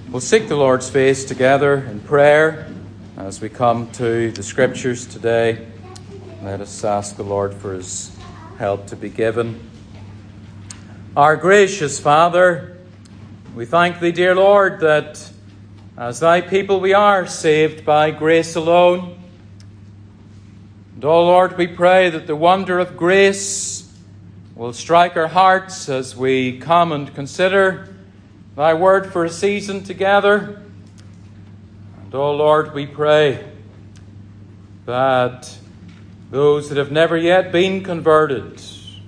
We'll seek the Lord's face together in prayer as we come to the Scriptures today. Let us ask the Lord for His help to be given. Our gracious Father, we thank Thee, dear Lord, that as Thy people we are saved by grace alone. And, O Lord, we pray that the wonder of grace will strike our hearts as we come and consider Thy word for a season together. And, O Lord, we pray that those that have never yet been converted,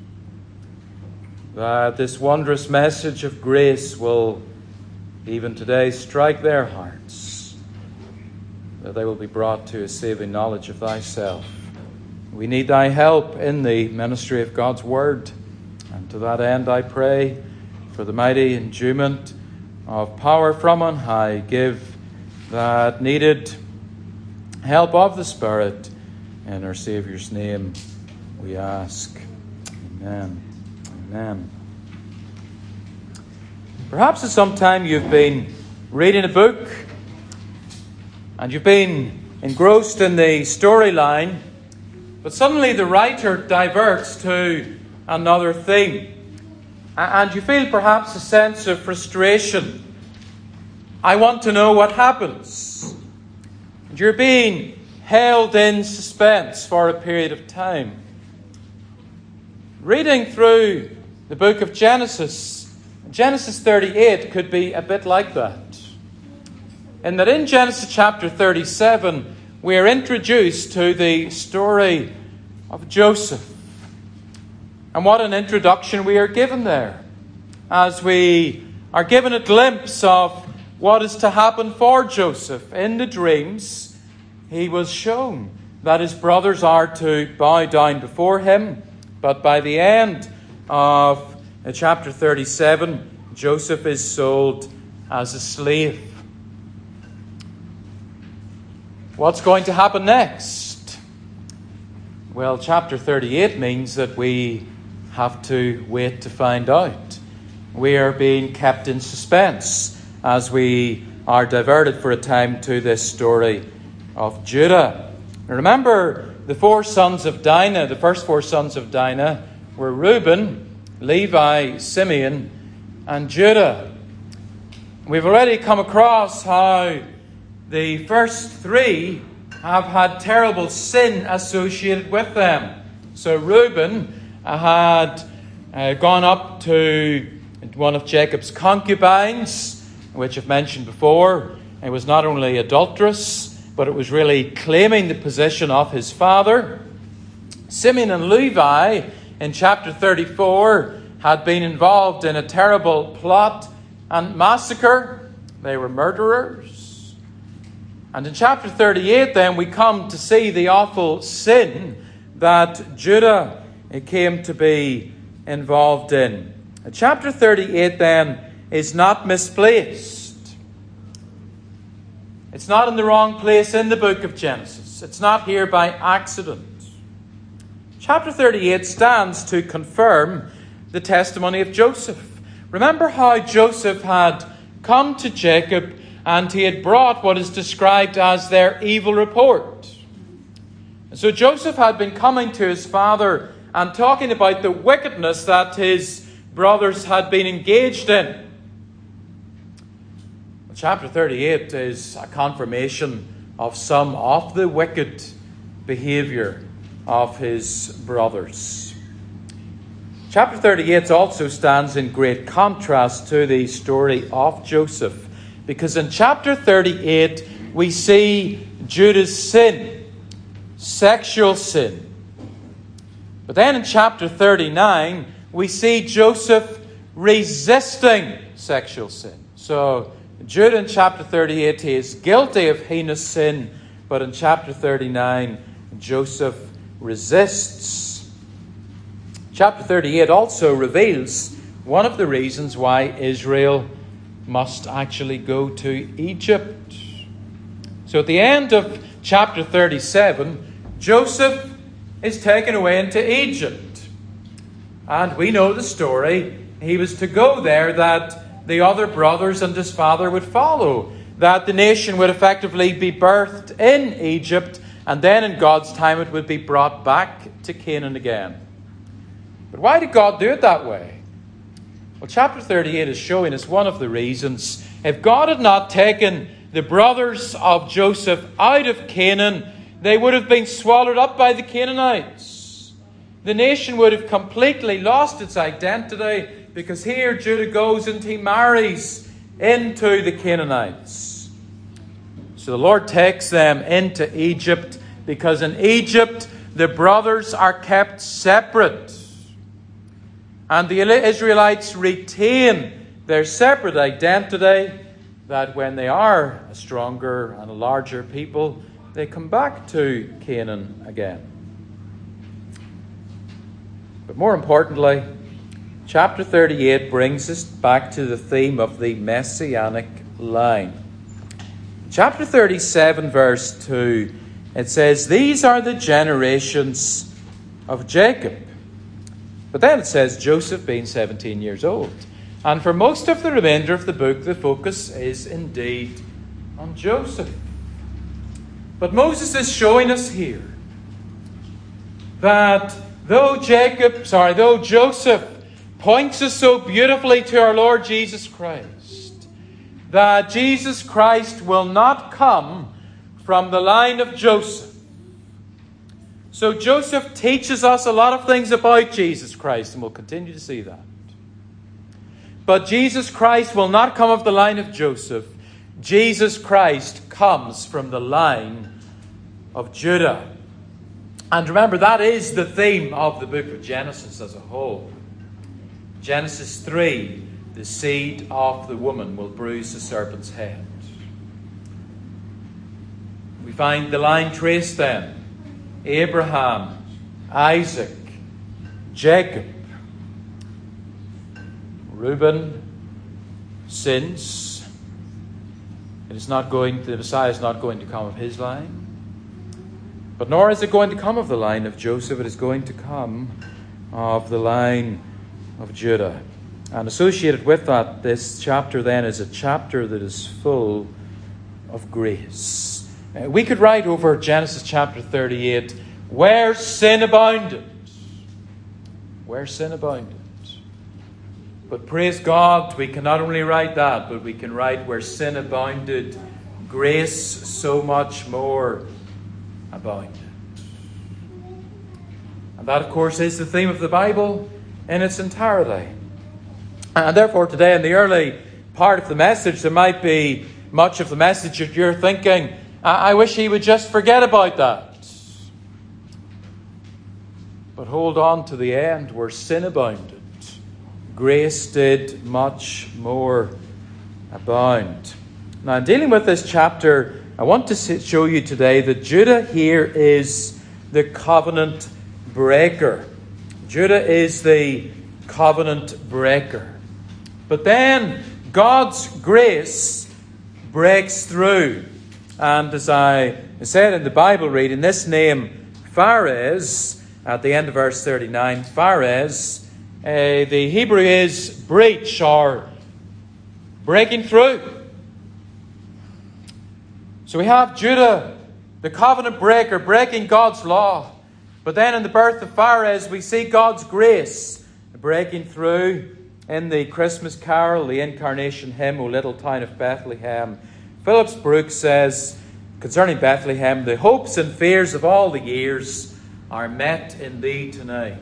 that this wondrous message of grace will even today strike their hearts, that they will be brought to a saving knowledge of Thyself. We need Thy help in the ministry of God's word. And to that end I pray for the mighty endowment of power from on high. Give that needed help of the Spirit. In our Saviour's name we ask. Amen. Amen. Perhaps at some time you've been reading a book and you've been engrossed in the storyline, but suddenly the writer diverts to another theme. And you feel perhaps a sense of frustration. I want to know what happens. And you're being held in suspense for a period of time. Reading through the book of Genesis 38 could be a bit like that. In that in Genesis chapter 37, we are introduced to the story of Joseph. And what an introduction we are given there, as we are given a glimpse of what is to happen for Joseph. In the dreams, he was shown that his brothers are to bow down before him. But by the end of chapter 37, Joseph is sold as a slave. What's going to happen next? Well, chapter 38 means that we have to wait to find out. We are being kept in suspense as we are diverted for a time to this story of Judah. Remember the four sons of Dinah. The first four sons of Dinah were Reuben, Levi, Simeon, and Judah. We've already come across how the first three have had terrible sin associated with them. So Reuben had gone up to one of Jacob's concubines, which I've mentioned before. It was not only adulterous, but it was really claiming the position of his father. Simeon and Levi, in chapter 34, had been involved in a terrible plot and massacre. They were murderers. And in chapter 38, then, we come to see the awful sin that Judah came to be involved in. Chapter 38, then, is not misplaced. It's not in the wrong place in the book of Genesis. It's not here by accident. Chapter 38 stands to confirm the testimony of Joseph. Remember how Joseph had come to Jacob and he had brought what is described as their evil report. And so Joseph had been coming to his father and talking about the wickedness that his brothers had been engaged in. Chapter 38 is a confirmation of some of the wicked behavior of his brothers. Chapter 38 also stands in great contrast to the story of Joseph, because in chapter 38 we see Judah's sin, sexual sin. But then in chapter 39 we see Joseph resisting sexual sin. So Judah in chapter 38, he is guilty of heinous sin, but in chapter 39 Joseph resists. Chapter 38 also reveals one of the reasons why Israel must actually go to Egypt. So at the end of chapter 37, Joseph is taken away into Egypt. And we know the story. He was to go there that the other brothers and his father would follow. That the nation would effectively be birthed in Egypt, and then in God's time it would be brought back to Canaan again. But why did God do it that way? Well, chapter 38 is showing us one of the reasons. If God had not taken the brothers of Joseph out of Canaan, they would have been swallowed up by the Canaanites. The nation would have completely lost its identity, because here Judah goes and he marries into the Canaanites. So the Lord takes them into Egypt, because in Egypt the brothers are kept separate. And the Israelites retain their separate identity, that when they are a stronger and a larger people, they come back to Canaan again. But more importantly, chapter 38 brings us back to the theme of the Messianic line. Chapter 37, verse 2, it says, "These are the generations of Jacob." But then it says, Joseph being 17 years old. And for most of the remainder of the book, the focus is indeed on Joseph. But Moses is showing us here that though Joseph points us so beautifully to our Lord Jesus Christ, that Jesus Christ will not come from the line of Joseph. So Joseph teaches us a lot of things about Jesus Christ, and we'll continue to see that. But Jesus Christ will not come of the line of Joseph. Jesus Christ comes from the line of Judah. And remember, that is the theme of the book of Genesis as a whole. Genesis 3, the seed of the woman will bruise the serpent's head. We find the line traced then. Abraham, Isaac, Jacob. Reuben sins. The Messiah is not going to come of his line. But nor is it going to come of the line of Joseph. It is going to come of the line of Judah. And associated with that, this chapter then is a chapter that is full of grace. We could write over Genesis chapter 38, where sin abounded. Where sin abounded. But praise God, we can not only write that, but we can write where sin abounded, grace so much more abounded. And that, of course, is the theme of the Bible in its entirety. And therefore, today, in the early part of the message, there might be much of the message that you're thinking, I wish he would just forget about that. But hold on to the end, where sin abounded, grace did much more abound. Now, in dealing with this chapter, I want to show you today that Judah here is the covenant breaker. Judah is the covenant breaker. But then God's grace breaks through. And as I said in the Bible reading, this name Phares, at the end of verse 39, Phares, the Hebrew is breach or breaking through. So we have Judah, the covenant breaker, breaking God's law. But then in the birth of Phares, we see God's grace breaking through. In the Christmas carol, the incarnation hymn, O Little Town of Bethlehem, Phillips Brooks says, concerning Bethlehem, the hopes and fears of all the years are met in thee tonight.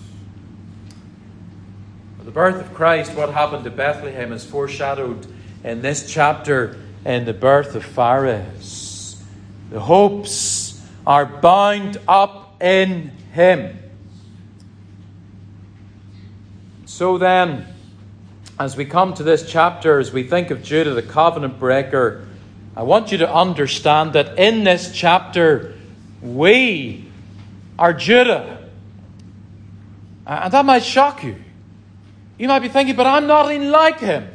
The birth of Christ, what happened to Bethlehem, is foreshadowed in this chapter in the birth of Phares. The hopes are bound up in him. So then, as we come to this chapter, as we think of Judah, the covenant breaker, I want you to understand that in this chapter, we are Judah. And that might shock you. You might be thinking, but I'm not in like him.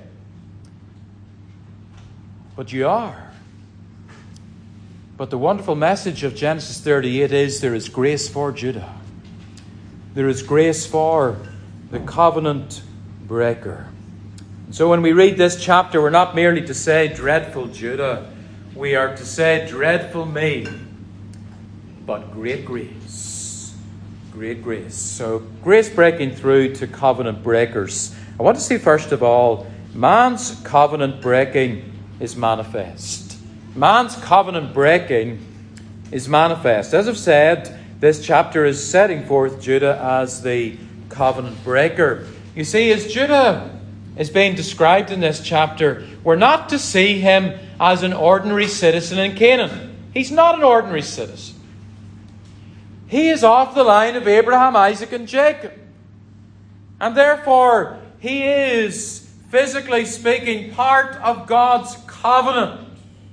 But you are. But the wonderful message of Genesis 38 is there is grace for Judah. There is grace for the covenant breaker. So when we read this chapter, we're not merely to say, dreadful Judah. We are to say, dreadful me, but great grace. Great grace. So grace breaking through to covenant breakers. I want to see first of all, man's covenant breaking is manifest. Man's covenant breaking is manifest. As I've said, this chapter is setting forth Judah as the covenant breaker. You see, as Judah is being described in this chapter, we're not to see him as an ordinary citizen in Canaan. He's not an ordinary citizen. He is off the line of Abraham, Isaac, and Jacob. And therefore, he is, physically speaking, part of God's covenant.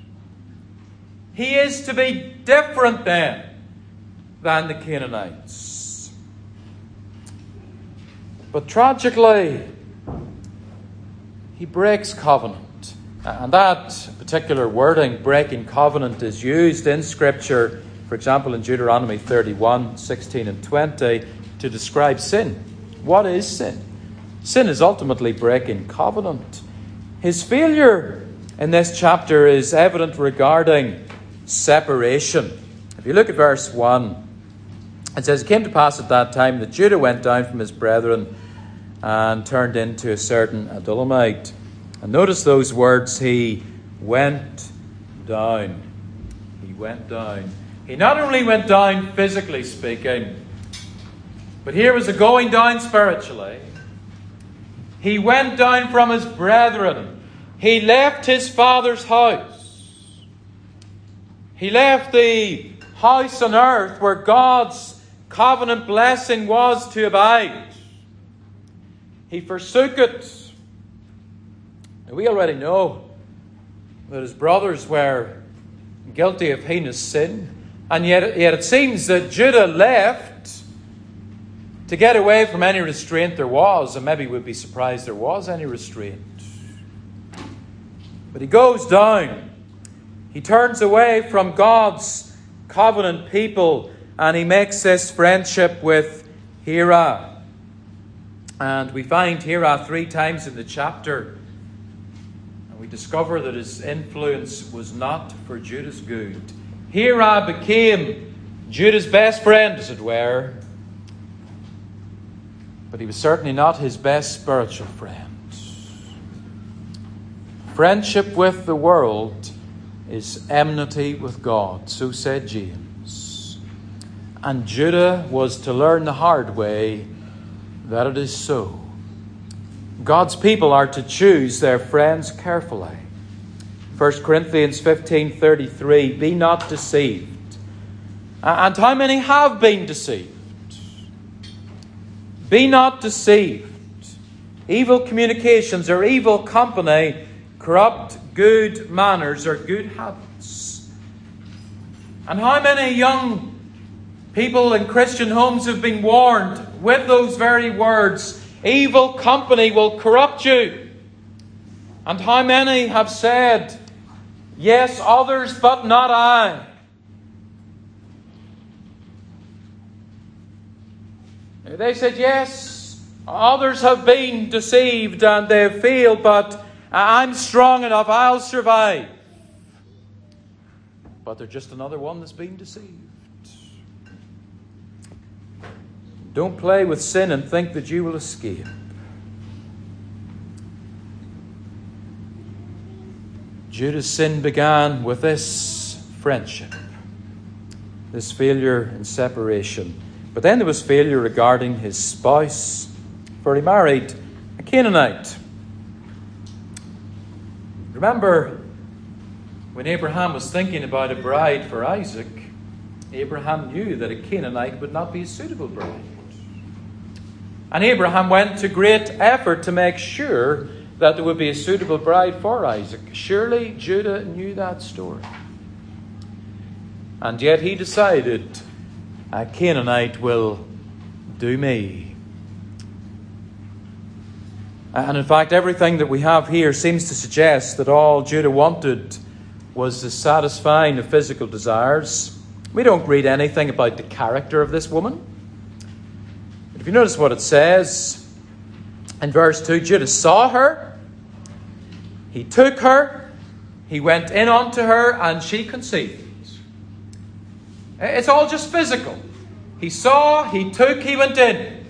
He is to be different then than the Canaanites. But tragically, he breaks covenant. And that particular wording, breaking covenant, is used in Scripture, for example, in Deuteronomy 31, 16 and 20, to describe sin. What is sin? Sin is ultimately breaking covenant. His failure in this chapter is evident regarding separation. If you look at verse 1, it says, "It came to pass at that time that Judah went down from his brethren and turned into a certain Adullamite." And notice those words, he went down. He went down. He not only went down physically speaking, but here was a going down spiritually. He went down from his brethren. He left his father's house. He left the house on earth where God's covenant blessing was to abide. He forsook it. Now, we already know that his brothers were guilty of heinous sin, and yet it seems that Judah left to get away from any restraint there was, and maybe we'd be surprised there was any restraint. But he goes down. He turns away from God's covenant people, and he makes this friendship with Hirah. And we find Hirah 3 times in the chapter. And we discover that his influence was not for Judah's good. Hirah became Judah's best friend, as it were. But he was certainly not his best spiritual friend. Friendship with the world is enmity with God, so said James. And Judah was to learn the hard way that it is so. God's people are to choose their friends carefully. 1 Corinthians 15:33, "Be not deceived." And how many have been deceived? Be not deceived. Evil communications or evil company corrupt good manners or good habits. And how many young people in Christian homes have been warned with those very words, evil company will corrupt you. And how many have said, yes, others, but not I. They said, yes, others have been deceived and they have failed, but I'm strong enough, I'll survive. But they're just another one that's been deceived. Don't play with sin and think that you will escape. Judah's sin began with this friendship, this failure in separation. But then there was failure regarding his spouse, for he married a Canaanite. Remember, when Abraham was thinking about a bride for Isaac, Abraham knew that a Canaanite would not be a suitable bride. And Abraham went to great effort to make sure that there would be a suitable bride for Isaac. Surely Judah knew that story. And yet he decided, a Canaanite will do me. And in fact, everything that we have here seems to suggest that all Judah wanted was the satisfying of physical desires. We don't read anything about the character of this woman. But if you notice what it says in verse 2, Judah saw her He took her, he went in onto her, and she conceived. It's all just physical. He saw, he took, he went in.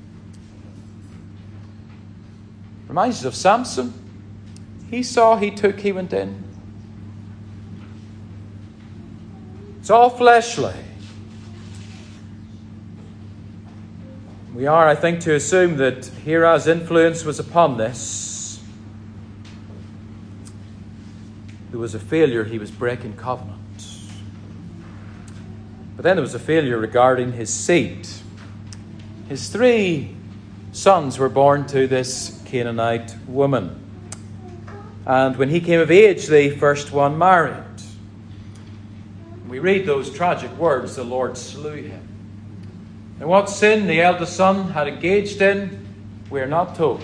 Reminds us of Samson. He saw, he took, he went in. It's all fleshly. We are, I think, to assume that Hira's influence was upon this. There was a failure, he was breaking covenant. But then there was a failure regarding his seed. His 3 sons were born to this Canaanite woman. And when he came of age, the first one married. We read those tragic words, the Lord slew him. And what sin the eldest son had engaged in, we are not told.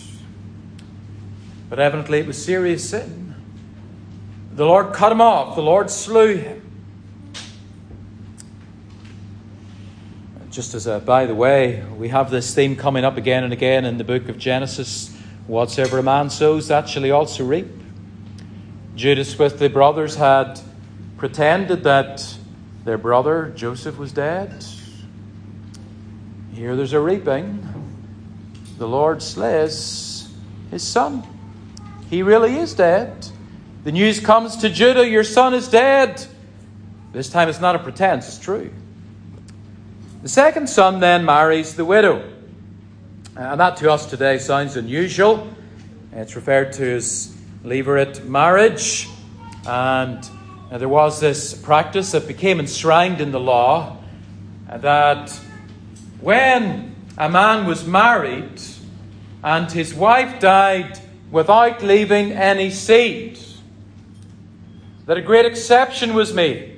But evidently it was serious sin. The Lord cut him off. The Lord slew him. Just as a by the way, we have this theme coming up again and again in the book of Genesis. Whatsoever a man sows, that shall he also reap. Judas with the brothers had pretended that their brother Joseph was dead. Here there's a reaping. The Lord slays his son. He really is dead. The news comes to Judah, your son is dead. This time it's not a pretense, it's true. The second son then marries the widow. And that to us today sounds unusual. It's referred to as levirate marriage. And there was this practice that became enshrined in the law that when a man was married and his wife died without leaving any seed, that a great exception was made.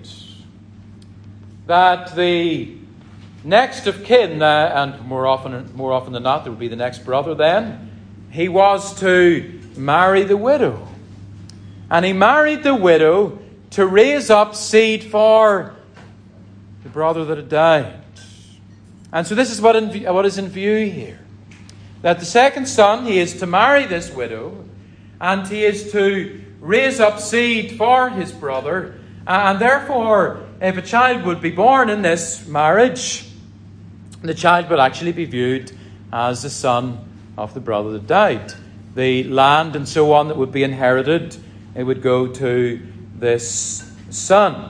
That the next of kin, and more often than not, there would be the next brother then, he was to marry the widow. And he married the widow to raise up seed for the brother that had died. And so this is what is in view here. That the second son, he is to marry this widow, and he is to raise up seed for his brother. And therefore, if a child would be born in this marriage, the child would actually be viewed as the son of the brother that died. The land and so on that would be inherited, it would go to this son.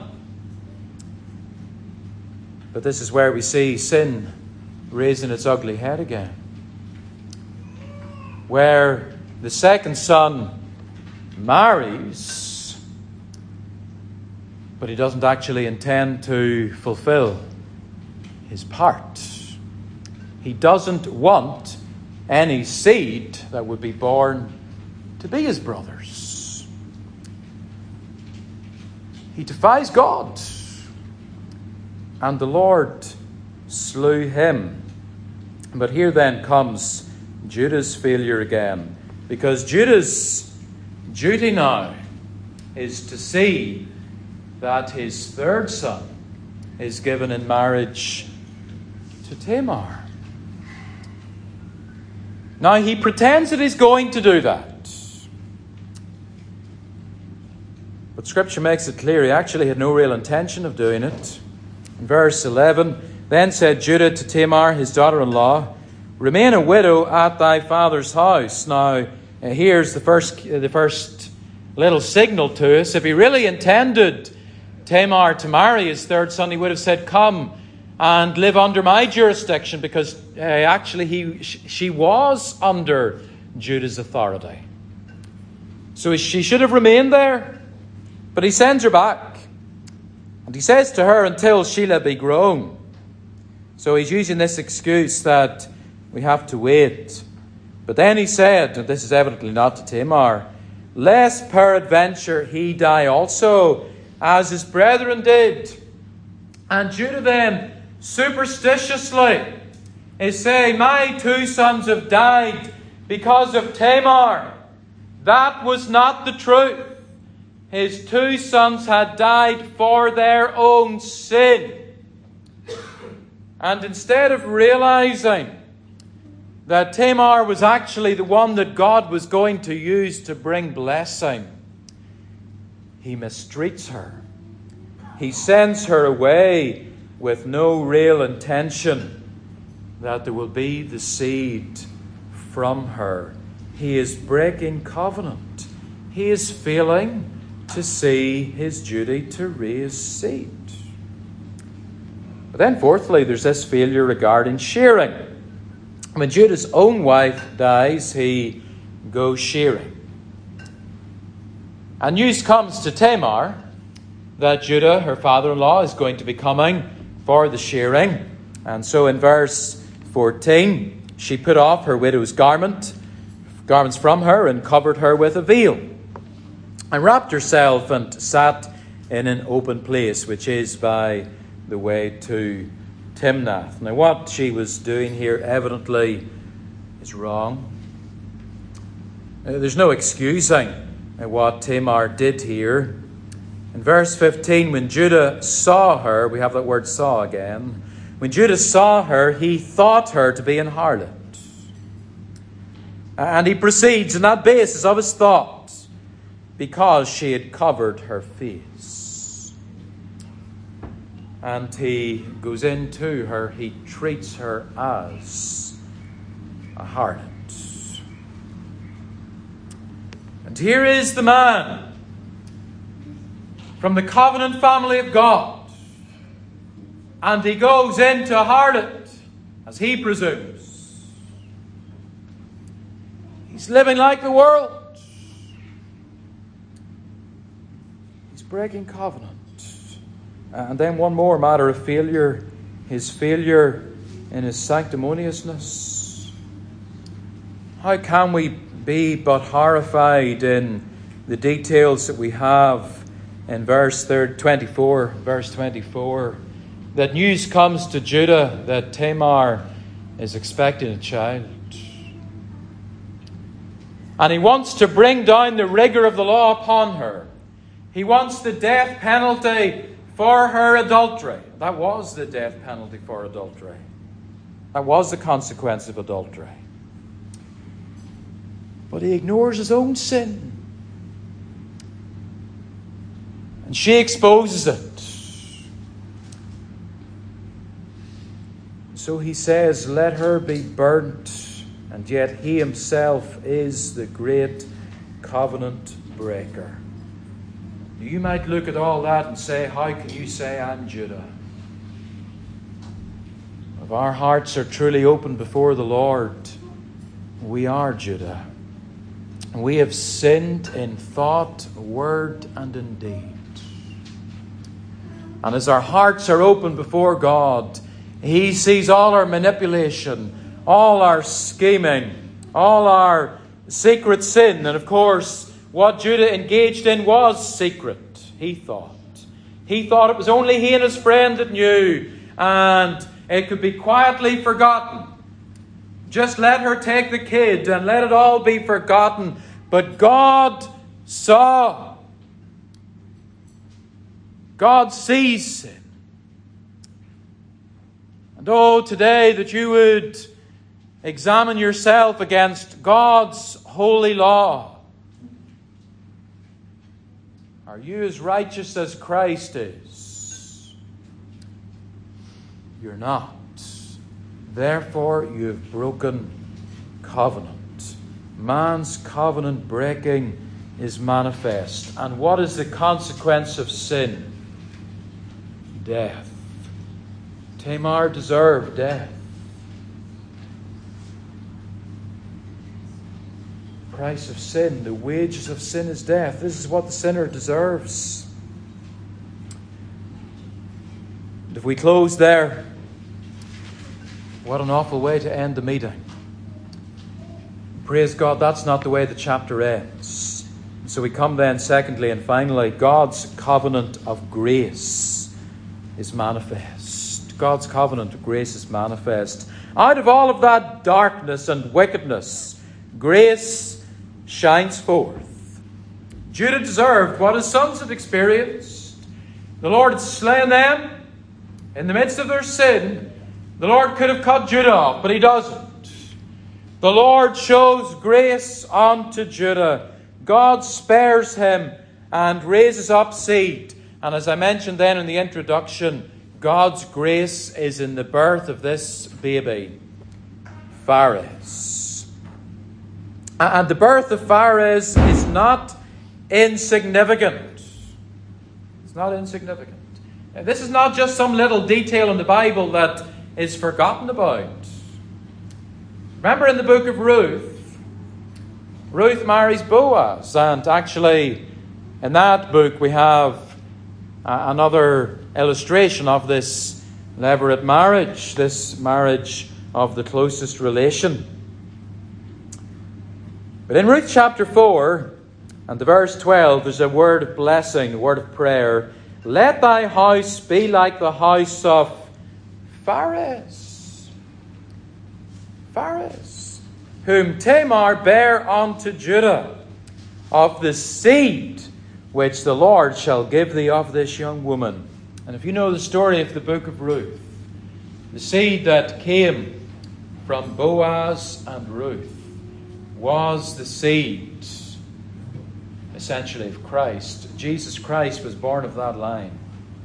But this is where we see sin raising its ugly head again. Where the second son marries, but he doesn't actually intend to fulfill his part. He doesn't want any seed that would be born to be his brother's. He defies God. And the Lord slew him. But here then comes Judah's failure again. Because Judah's duty now is to see that his third son is given in marriage to Tamar. Now he pretends that he's going to do that. But Scripture makes it clear he actually had no real intention of doing it. In verse 11, then said Judah to Tamar, his daughter-in-law, remain a widow at thy father's house. Now, here's the first little signal to us. If he really intended Tamar to marry his third son, he would have said, come and live under my jurisdiction, because actually she was under Judah's authority. So she should have remained there. But he sends her back. And he says to her, until Shelah be grown. So he's using this excuse that we have to wait. But then he said, and this is evidently not to Tamar, lest peradventure he die also, as his brethren did. And Judah then, superstitiously, is saying, my two sons have died because of Tamar. That was not the truth. His two sons had died for their own sin. And instead of realizing that Tamar was actually the one that God was going to use to bring blessing, he mistreats her. He sends her away with no real intention that there will be the seed from her. He is breaking covenant. He is failing to see his duty to raise seed. But then fourthly, there's this failure regarding shearing. When Judah's own wife dies, he goes shearing. And news comes to Tamar that Judah, her father-in-law, is going to be coming for the shearing. And so in verse 14, she put off her widow's garments from her, and covered her with a veil, and wrapped herself and sat in an open place, which is by the way to Timnath. Now what she was doing here evidently is wrong. There's no excusing what Tamar did here. In verse 15, when Judah saw her, we have that word saw again. When Judah saw her, he thought her to be an harlot. And he proceeds on that basis of his thought, because she had covered her face. And he goes into her, he treats her as a harlot. And here is the man from the covenant family of God, and he goes into harlot, as he presumes. He's living like the world. He's breaking covenant. And then one more matter of failure, his failure in his sanctimoniousness. How can we be but horrified in the details that we have in verse 24, that news comes to Judah that Tamar is expecting a child. And he wants to bring down the rigor of the law upon her. He wants the death penalty for her adultery. That was the death penalty for adultery. That was the consequence of adultery. But he ignores his own sin. And she exposes it. So he says, let her be burnt, and yet he himself is the great covenant breaker. You might look at all that and say, how can you say I'm Judah? If our hearts are truly open before the Lord, we are Judah. We have sinned in thought, word, and in deed. And as our hearts are open before God, He sees all our manipulation, all our scheming, all our secret sin. And of course, what Judah engaged in was secret, he thought. He thought it was only he and his friend that knew, and it could be quietly forgotten. Just let her take the kid and let it all be forgotten. But God saw. God sees sin. And oh, today that you would examine yourself against God's holy law. Are you as righteous as Christ is? You're not. Therefore, you have broken covenant. Man's covenant breaking is manifest. And what is the consequence of sin? Death. Tamar deserved death. The price of sin, the wages of sin is death. This is what the sinner deserves. And if we close there, what an awful way to end the meeting. Praise God, that's not the way the chapter ends. So we come then, secondly and finally, God's covenant of grace is manifest. God's covenant of grace is manifest. Out of all of that darkness and wickedness, grace shines forth. Judah deserved what his sons had experienced. The Lord had slain them in the midst of their sin. The Lord could have cut Judah off, but He doesn't. The Lord shows grace unto Judah. God spares him and raises up seed. And as I mentioned then in the introduction, God's grace is in the birth of this baby, Phares. And the birth of Phares is not insignificant. It's not insignificant. This is not just some little detail in the Bible that is forgotten about. Remember in the book of Ruth, Ruth marries Boaz, and actually in that book we have another illustration of this levirate marriage, this marriage of the closest relation. But in Ruth chapter 4 and the verse 12, there's a word of blessing, a word of prayer. Let thy house be like the house of Phares, whom Tamar bare unto Judah, of the seed which the Lord shall give thee of this young woman. And if you know the story of the book of Ruth, the seed that came from Boaz and Ruth was the seed, essentially, of Christ. Jesus Christ was born of that line.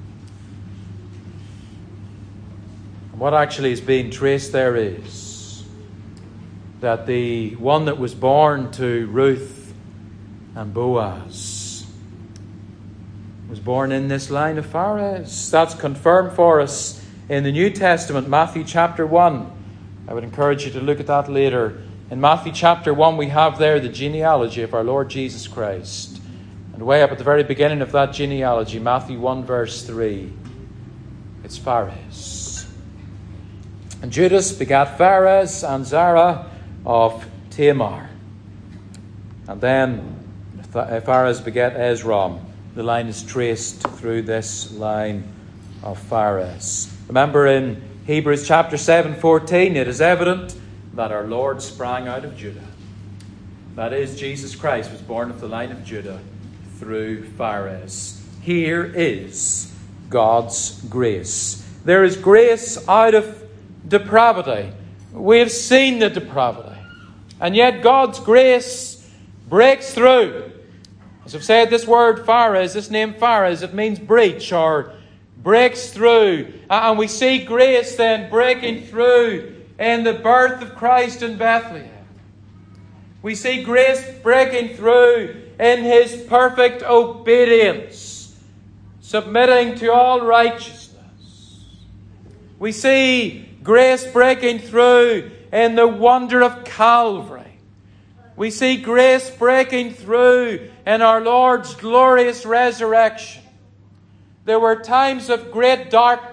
And what actually is being traced there is that the one that was born to Ruth and Boaz was born in this line of Phares. That's confirmed for us in the New Testament, Matthew chapter 1. I would encourage you to look at that later. In Matthew chapter 1 we have there the genealogy of our Lord Jesus Christ. And way up at the very beginning of that genealogy, Matthew 1 verse 3, it's Phares. And Judas begat Phares and Zerah of Tamar. And then Phares begat Esrom. The line is traced through this line of Phares. Remember in Hebrews chapter 7:14, it is evident that our Lord sprang out of Judah. That is, Jesus Christ was born of the line of Judah through Phares. Here is God's grace. There is grace out of depravity. We have seen the depravity. And yet God's grace breaks through. As I've said, this word Phares, this name Phares, it means breach or breaks through. And we see grace then breaking through in the birth of Christ in Bethlehem. We see grace breaking through in his perfect obedience, submitting to all righteousness. We see grace breaking through in the wonder of Calvary. We see grace breaking through in our Lord's glorious resurrection. There were times of great darkness.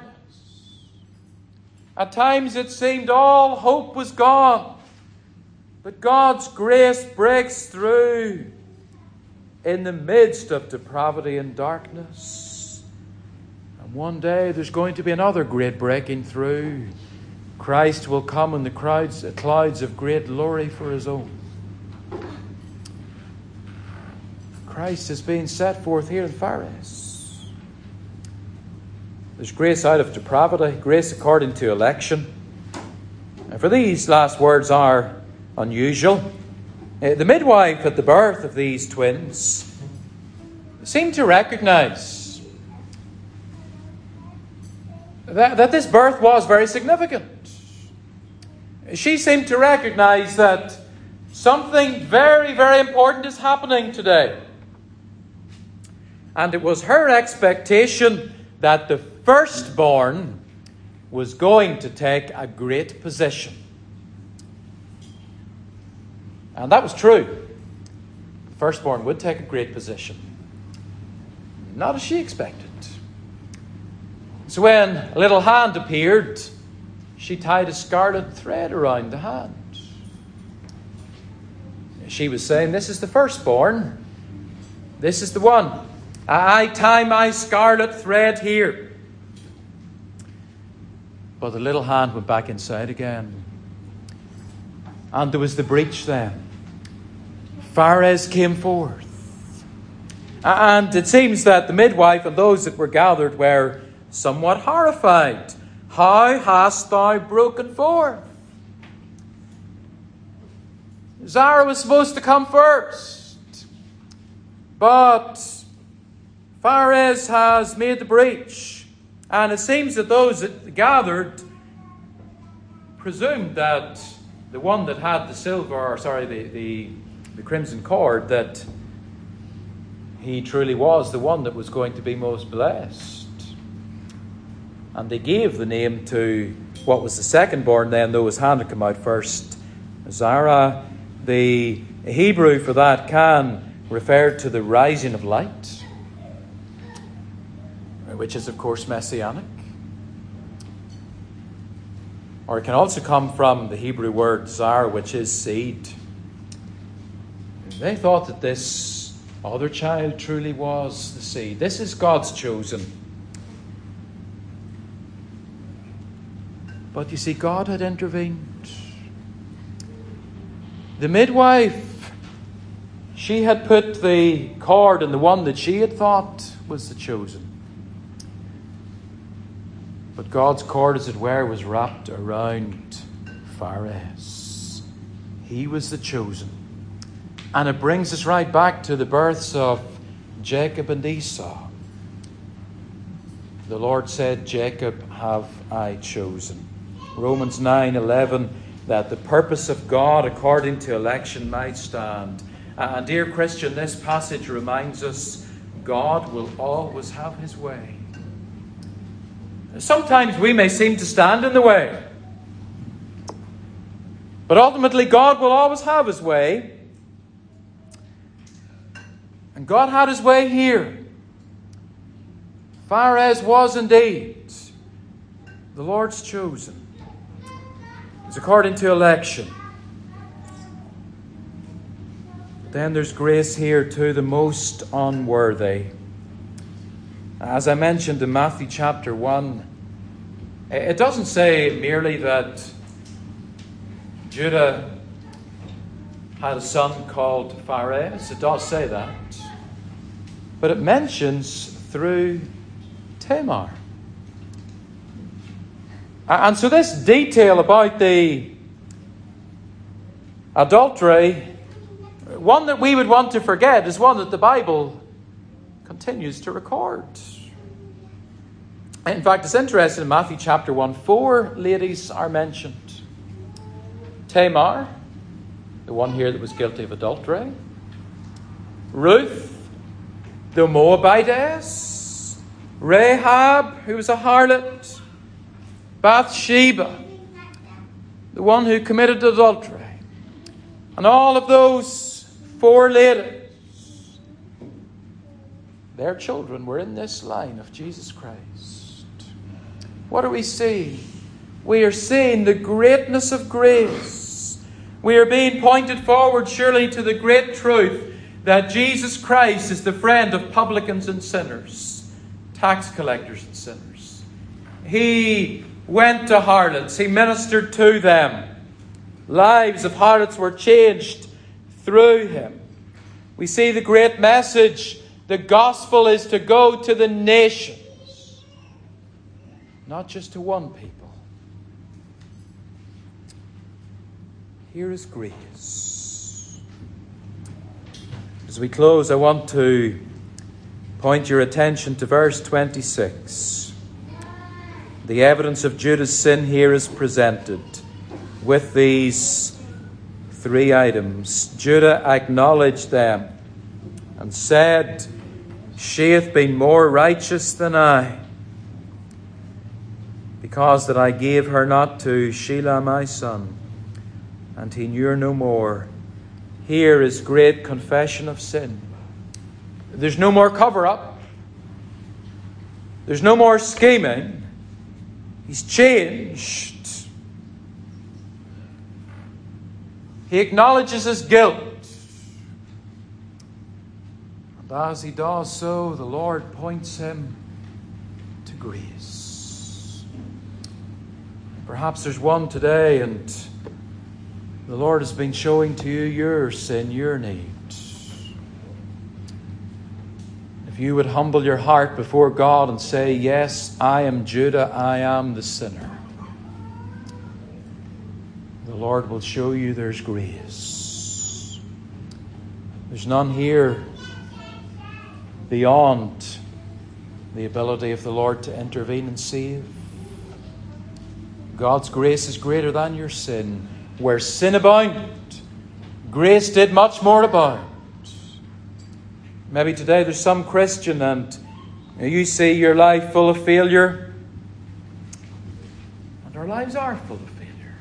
At times it seemed all hope was gone. But God's grace breaks through in the midst of depravity and darkness. And one day there's going to be another great breaking through. Christ will come in the clouds of great glory for his own. Christ is being set forth here in Phares. There's grace out of depravity, grace according to election. And for these last words are unusual. The midwife at the birth of these twins seemed to recognize that this birth was very significant. She seemed to recognize that something very, very important is happening today. And it was her expectation that the firstborn was going to take a great position. And that was true. The firstborn would take a great position. Not as she expected. So when a little hand appeared, she tied a scarlet thread around the hand. She was saying, this is the firstborn. This is the one. I tie my scarlet thread here. But the little hand went back inside again. And there was the breach then. Phares came forth. And it seems that the midwife and those that were gathered were somewhat horrified. How hast thou broken forth? Zara was supposed to come first. But Pharez has made the breach. And it seems that those that gathered presumed that the one that had the crimson cord, that he truly was the one that was going to be most blessed. And they gave the name to what was the second born then, though his hand had come out first, Zara. The Hebrew for that can refer to the rising of light, which is of course messianic. Or it can also come from the Hebrew word zar, which is seed. They thought that this other child truly was the seed. This is God's chosen. But you see, God had intervened. The midwife, she had put the cord in the one that she had thought was the chosen. But God's cord, as it were, was wrapped around Pharez. He was the chosen. And it brings us right back to the births of Jacob and Esau. The Lord said, Jacob have I chosen. Romans 9:11, that the purpose of God according to election might stand. And dear Christian, this passage reminds us God will always have his way. Sometimes we may seem to stand in the way. But ultimately God will always have his way. And God had his way here. Pharez was indeed the Lord's chosen. It's according to election. Then there's grace here to the most unworthy. As I mentioned in Matthew chapter 1, it doesn't say merely that Judah had a son called Pharez. It does say that. But it mentions through Tamar. And so this detail about the adultery, one that we would want to forget, is one that the Bible continues to record. In fact, it's interesting, in Matthew chapter 1, 4 ladies are mentioned. Tamar, the one here that was guilty of adultery. Ruth, the Moabitess. Rahab, who was a harlot. Bathsheba, the one who committed adultery. And all of those 4 ladies, their children were in this line of Jesus Christ. What do we see? We are seeing the greatness of grace. We are being pointed forward surely to the great truth that Jesus Christ is the friend of publicans and sinners, tax collectors and sinners. He went to harlots. He ministered to them. Lives of harlots were changed through him. We see the great message. The gospel is to go to the nations, not just to one people. Here is grace. As we close, I want to point your attention to verse 26. The evidence of Judah's sin here is presented with these 3 items. Judah acknowledged them and said, She hath been more righteous than I, because that I gave her not to Shelah my son, and he knew her no more. Here is great confession of sin. There's no more cover-up. There's no more scheming. He's changed. He acknowledges his guilt. And as he does so, the Lord points him to grace. Perhaps there's one today, and the Lord has been showing to you your sin, your need. If you would humble your heart before God and say, Yes, I am Judah, I am the sinner, the Lord will show you there's grace. There's none here beyond the ability of the Lord to intervene and save. God's grace is greater than your sin. Where sin abounded, grace did much more abound. Maybe today there's some Christian and you see your life full of failure. And our lives are full of failure.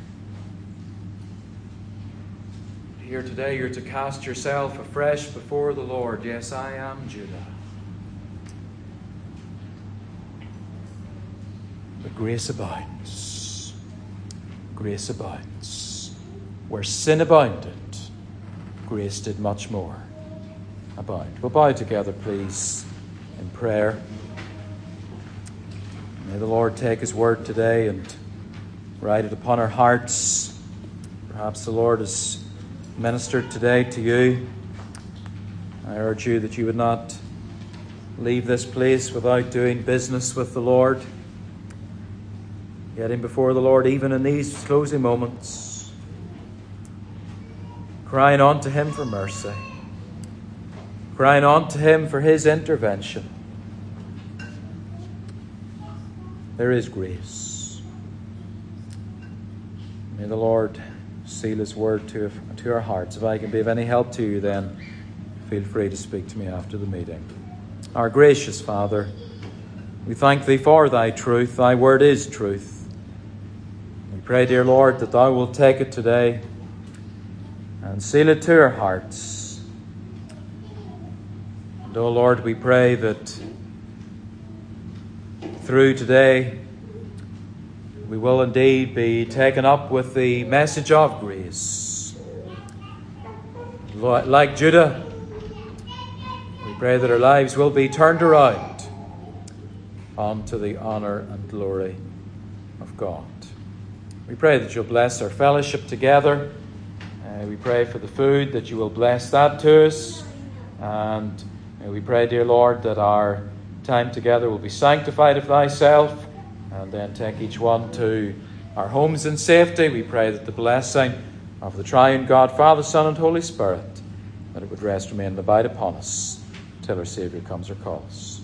Here today you're to cast yourself afresh before the Lord. Yes, I am Judah. But grace abounds. Grace abounds. Where sin abounded, grace did much more abound. We'll bow together, please, in prayer. May the Lord take His word today and write it upon our hearts. Perhaps the Lord has ministered today to you. I urge you that you would not leave this place without doing business with the Lord. Getting before the Lord even in these closing moments. Crying on to Him for mercy. Crying on to Him for His intervention. There is grace. May the Lord seal His word to our hearts. If I can be of any help to you, then feel free to speak to me after the meeting. Our gracious Father, we thank Thee for Thy truth. Thy word is truth. We pray, dear Lord, that Thou wilt take it today and seal it to our hearts. And, O Lord, we pray that through today we will indeed be taken up with the message of grace. Like Judah, we pray that our lives will be turned around unto the honour and glory of God. We pray that You'll bless our fellowship together. We pray for the food, that You will bless that to us. And we pray, dear Lord, that our time together will be sanctified of Thyself, and then take each one to our homes in safety. We pray that the blessing of the triune God, Father, Son, and Holy Spirit, that it would rest, remain, and abide upon us till our Saviour comes or calls.